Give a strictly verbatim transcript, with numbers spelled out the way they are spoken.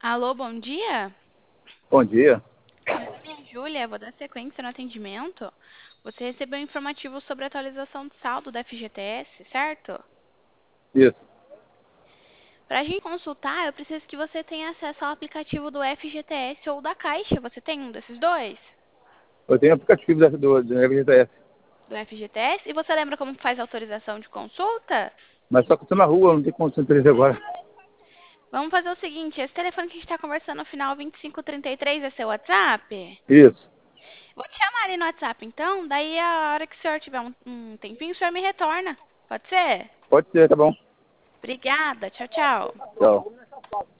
Alô, bom dia. Bom dia. Meu nome é Júlia, vou dar sequência no atendimento. Você recebeu um informativo sobre a atualização de saldo da F G T S, certo? Isso. Para a gente consultar, eu preciso que você tenha acesso ao aplicativo do F G T S ou da Caixa. Você tem um desses dois? Eu tenho aplicativo da, do, do F G T S, Do F G T S? E você lembra como faz a autorização de consulta? mas só que eu tô na rua, não tem como você agora. Vamos fazer o seguinte, esse telefone que a gente está conversando no final vinte e cinco trinta e três é seu WhatsApp? Isso. Vou te chamar ali no WhatsApp então, daí a hora que o senhor tiver um, um tempinho, o senhor me retorna. Pode ser? Pode ser, tá bom. Obrigada, tchau, tchau. Tchau.